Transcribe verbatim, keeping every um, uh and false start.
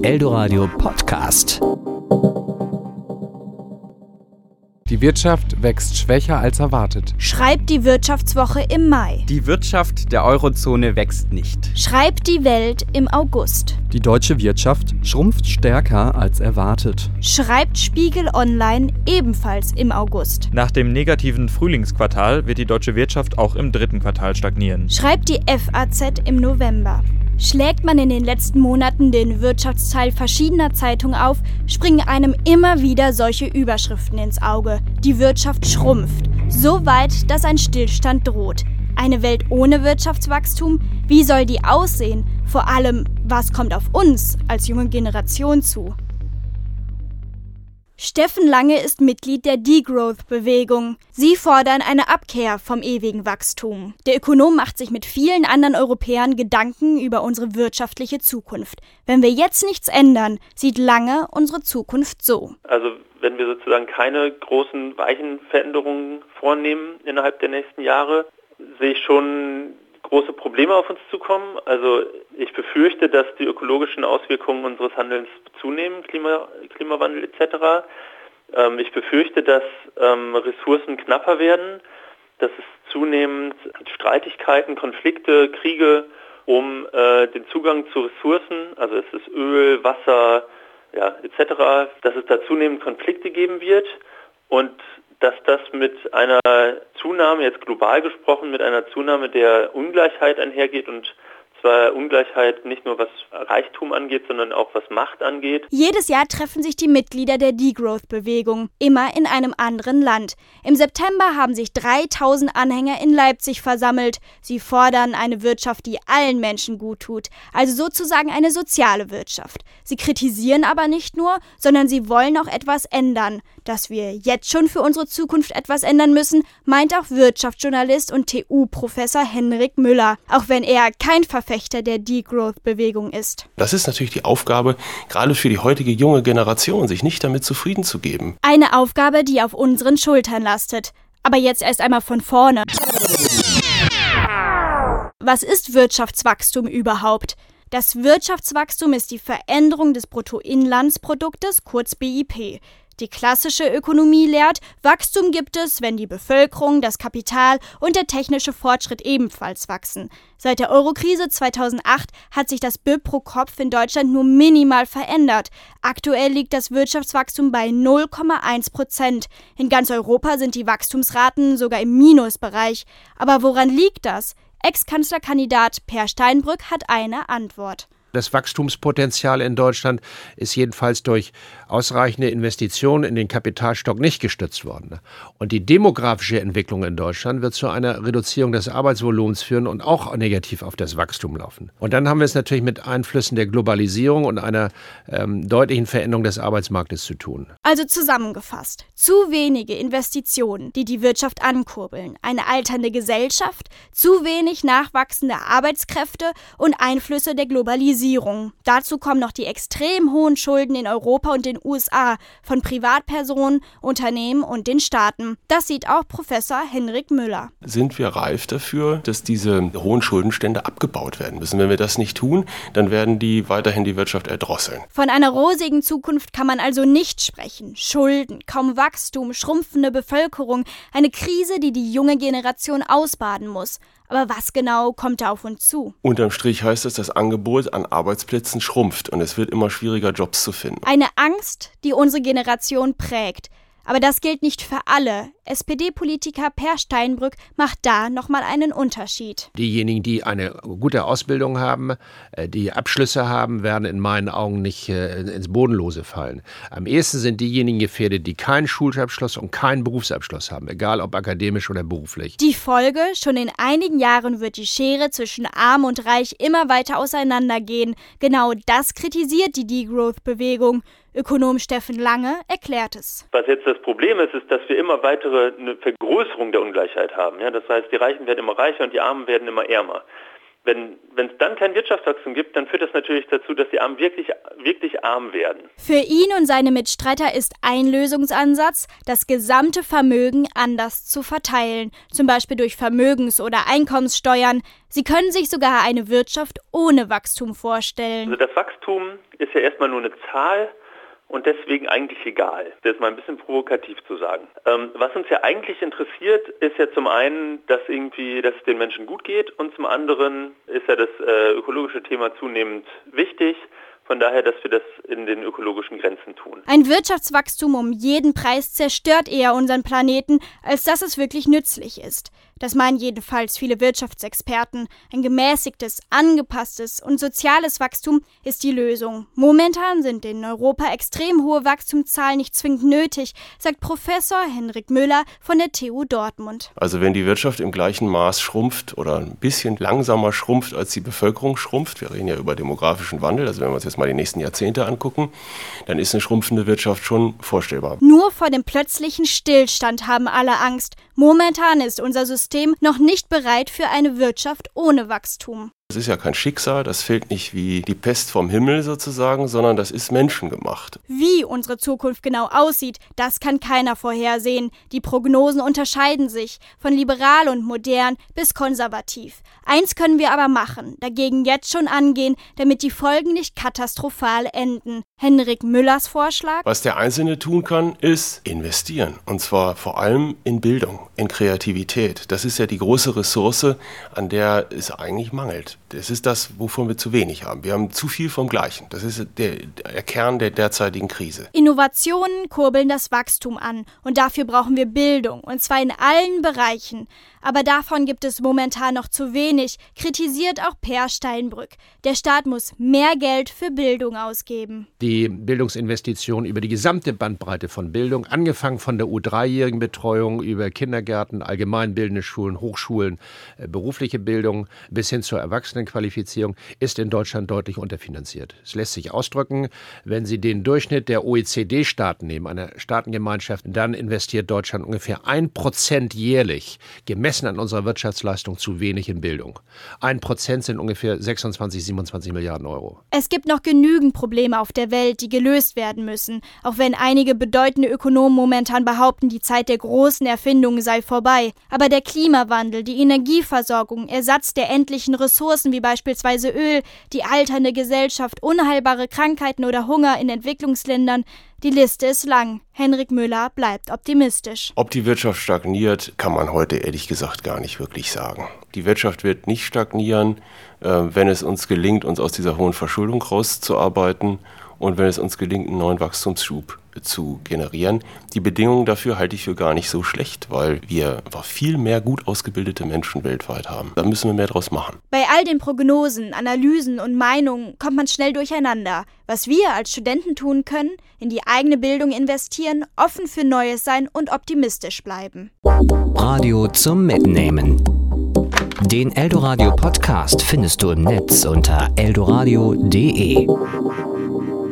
Eldoradio Podcast. Die Wirtschaft wächst schwächer als erwartet. Schreibt die Wirtschaftswoche im Mai. Die Wirtschaft der Eurozone wächst nicht. Schreibt die Welt im August. Die deutsche Wirtschaft schrumpft stärker als erwartet. Schreibt Spiegel Online ebenfalls im August. Nach dem negativen Frühlingsquartal wird die deutsche Wirtschaft auch im dritten Quartal stagnieren. Schreibt die F A Z im November. Schlägt man in den letzten Monaten den Wirtschaftsteil verschiedener Zeitungen auf, springen einem immer wieder solche Überschriften ins Auge. Die Wirtschaft schrumpft. So weit, dass ein Stillstand droht. Eine Welt ohne Wirtschaftswachstum? Wie soll die aussehen? Vor allem, was kommt auf uns als junge Generation zu? Steffen Lange ist Mitglied der Degrowth-Bewegung. Sie fordern eine Abkehr vom ewigen Wachstum. Der Ökonom macht sich mit vielen anderen Europäern Gedanken über unsere wirtschaftliche Zukunft. Wenn wir jetzt nichts ändern, sieht Lange unsere Zukunft so. Also wenn wir sozusagen keine großen Weichenveränderungen vornehmen innerhalb der nächsten Jahre, sehe ich schon große Probleme auf uns zukommen. Also ich befürchte, dass die ökologischen Auswirkungen unseres Handelns zunehmen, Klima, Klimawandel et cetera. Ähm, ich befürchte, dass ähm, Ressourcen knapper werden, dass es zunehmend Streitigkeiten, Konflikte, Kriege um äh, den Zugang zu Ressourcen, also es ist Öl, Wasser, ja, et cetera, dass es da zunehmend Konflikte geben wird und dass das mit einer Zunahme, jetzt global gesprochen, mit einer Zunahme der Ungleichheit einhergeht und zwar Ungleichheit nicht nur was Reichtum angeht, sondern auch was Macht angeht. Jedes Jahr treffen sich die Mitglieder der Degrowth-Bewegung, immer in einem anderen Land. Im September haben sich dreitausend Anhänger in Leipzig versammelt. Sie fordern eine Wirtschaft, die allen Menschen gut tut, also sozusagen eine soziale Wirtschaft. Sie kritisieren aber nicht nur, sondern sie wollen auch etwas ändern. Dass wir jetzt schon für unsere Zukunft etwas ändern müssen, meint auch Wirtschaftsjournalist und T U-Professor Henrik Müller, auch wenn er kein Verfechter der Degrowth-Bewegung ist. Das ist natürlich die Aufgabe, gerade für die heutige junge Generation, sich nicht damit zufrieden zu geben. Eine Aufgabe, die auf unseren Schultern lastet. Aber jetzt erst einmal von vorne. Was ist Wirtschaftswachstum überhaupt? Das Wirtschaftswachstum ist die Veränderung des Bruttoinlandsproduktes, kurz B I P. Die klassische Ökonomie lehrt, Wachstum gibt es, wenn die Bevölkerung, das Kapital und der technische Fortschritt ebenfalls wachsen. Seit der Eurokrise zweitausendacht hat sich das B I P pro Kopf in Deutschland nur minimal verändert. Aktuell liegt das Wirtschaftswachstum bei null Komma eins Prozent. In ganz Europa sind die Wachstumsraten sogar im Minusbereich. Aber woran liegt das? Ex-Kanzlerkandidat Per Steinbrück hat eine Antwort. Das Wachstumspotenzial in Deutschland ist jedenfalls durch ausreichende Investitionen in den Kapitalstock nicht gestützt worden. Und die demografische Entwicklung in Deutschland wird zu einer Reduzierung des Arbeitsvolumens führen und auch negativ auf das Wachstum laufen. Und dann haben wir es natürlich mit Einflüssen der Globalisierung und einer ähm, deutlichen Veränderung des Arbeitsmarktes zu tun. Also zusammengefasst, zu wenige Investitionen, die die Wirtschaft ankurbeln, eine alternde Gesellschaft, zu wenig nachwachsende Arbeitskräfte und Einflüsse der Globalisierung. Dazu kommen noch die extrem hohen Schulden in Europa und den U S A von Privatpersonen, Unternehmen und den Staaten. Das sieht auch Professor Henrik Müller. Sind wir reif dafür, dass diese hohen Schuldenstände abgebaut werden müssen? Wenn wir das nicht tun, dann werden die weiterhin die Wirtschaft erdrosseln. Von einer rosigen Zukunft kann man also nicht sprechen. Schulden, kaum Wachstum, schrumpfende Bevölkerung, eine Krise, die die junge Generation ausbaden muss. Aber was genau kommt da auf uns zu? Unterm Strich heißt es, das Angebot an Arbeitsplätzen schrumpft und es wird immer schwieriger, Jobs zu finden. Eine Angst, die unsere Generation prägt. Aber das gilt nicht für alle. S P D-Politiker Per Steinbrück macht da nochmal einen Unterschied. Diejenigen, die eine gute Ausbildung haben, die Abschlüsse haben, werden in meinen Augen nicht ins Bodenlose fallen. Am ehesten sind diejenigen gefährdet, die keinen Schulabschluss und keinen Berufsabschluss haben, egal ob akademisch oder beruflich. Die Folge, schon in einigen Jahren wird die Schere zwischen Arm und Reich immer weiter auseinandergehen. Genau das kritisiert die Degrowth-Bewegung. Ökonom Steffen Lange erklärt es. Was jetzt das Problem ist, ist, dass wir immer weitere eine Vergrößerung der Ungleichheit haben. Ja, das heißt, die Reichen werden immer reicher und die Armen werden immer ärmer. Wenn wenn es dann kein Wirtschaftswachstum gibt, dann führt das natürlich dazu, dass die Armen wirklich, wirklich arm werden. Für ihn und seine Mitstreiter ist ein Lösungsansatz, das gesamte Vermögen anders zu verteilen, zum Beispiel durch Vermögens- oder Einkommenssteuern. Sie können sich sogar eine Wirtschaft ohne Wachstum vorstellen. Also das Wachstum ist ja erstmal nur eine Zahl und deswegen eigentlich egal. Das ist mal ein bisschen provokativ zu sagen. Ähm, was uns ja eigentlich interessiert, ist ja zum einen, dass irgendwie, dass es den Menschen gut geht und zum anderen ist ja das äh, ökologische Thema zunehmend wichtig. Von daher, dass wir das in den ökologischen Grenzen tun. Ein Wirtschaftswachstum um jeden Preis zerstört eher unseren Planeten, als dass es wirklich nützlich ist. Das meinen jedenfalls viele Wirtschaftsexperten. Ein gemäßigtes, angepasstes und soziales Wachstum ist die Lösung. Momentan sind in Europa extrem hohe Wachstumszahlen nicht zwingend nötig, sagt Professor Henrik Müller von der T U Dortmund. Also wenn die Wirtschaft im gleichen Maß schrumpft oder ein bisschen langsamer schrumpft, als die Bevölkerung schrumpft, wir reden ja über demografischen Wandel, also wenn wir uns jetzt mal die nächsten Jahrzehnte angucken, dann ist eine schrumpfende Wirtschaft schon vorstellbar. Nur vor dem plötzlichen Stillstand haben alle Angst. Momentan ist unser System noch nicht bereit für eine Wirtschaft ohne Wachstum. Das ist ja kein Schicksal, das fällt nicht wie die Pest vom Himmel sozusagen, sondern das ist menschengemacht. Wie unsere Zukunft genau aussieht, das kann keiner vorhersehen. Die Prognosen unterscheiden sich, von liberal und modern bis konservativ. Eins können wir aber machen, dagegen jetzt schon angehen, damit die Folgen nicht katastrophal enden. Henrik Müllers Vorschlag? Was der Einzelne tun kann, ist investieren. Und zwar vor allem in Bildung, in Kreativität. Das ist ja die große Ressource, an der es eigentlich mangelt. Das ist das, wovon wir zu wenig haben. Wir haben zu viel vom Gleichen. Das ist der, der Kern der derzeitigen Krise. Innovationen kurbeln das Wachstum an. Und dafür brauchen wir Bildung. Und zwar in allen Bereichen. Aber davon gibt es momentan noch zu wenig, kritisiert auch Per Steinbrück. Der Staat muss mehr Geld für Bildung ausgeben. Die Bildungsinvestitionen über die gesamte Bandbreite von Bildung, angefangen von der U drei-jährigen Betreuung über Kindergärten, allgemeinbildende Schulen, Hochschulen, berufliche Bildung bis hin zur Erwachsenenqualifizierung, ist in Deutschland deutlich unterfinanziert. Es lässt sich ausdrücken, wenn Sie den Durchschnitt der O E C D-Staaten nehmen, einer Staatengemeinschaft, dann investiert Deutschland ungefähr ein Prozent jährlich, gemessen an unserer Wirtschaftsleistung, zu wenig in Bildung. Ein Prozent sind ungefähr sechsundzwanzig, siebenundzwanzig Milliarden Euro. Es gibt noch genügend Probleme auf der Welt, die gelöst werden müssen. Auch wenn einige bedeutende Ökonomen momentan behaupten, die Zeit der großen Erfindungen sei vorbei. Aber der Klimawandel, die Energieversorgung, Ersatz der endlichen Ressourcen wie beispielsweise Öl, die alternde Gesellschaft, unheilbare Krankheiten oder Hunger in Entwicklungsländern, die Liste ist lang. Henrik Müller bleibt optimistisch. Ob die Wirtschaft stagniert, kann man heute ehrlich gesagt gar nicht wirklich sagen. Die Wirtschaft wird nicht stagnieren, wenn es uns gelingt, uns aus dieser hohen Verschuldung rauszuarbeiten und wenn es uns gelingt, einen neuen Wachstumsschub zu generieren. Die Bedingungen dafür halte ich für gar nicht so schlecht, weil wir einfach viel mehr gut ausgebildete Menschen weltweit haben. Da müssen wir mehr draus machen. Bei all den Prognosen, Analysen und Meinungen kommt man schnell durcheinander. Was wir als Studenten tun können, in die eigene Bildung investieren, offen für Neues sein und optimistisch bleiben. Radio zum Mitnehmen. Den Eldoradio Podcast findest du im Netz unter eldoradio punkt de.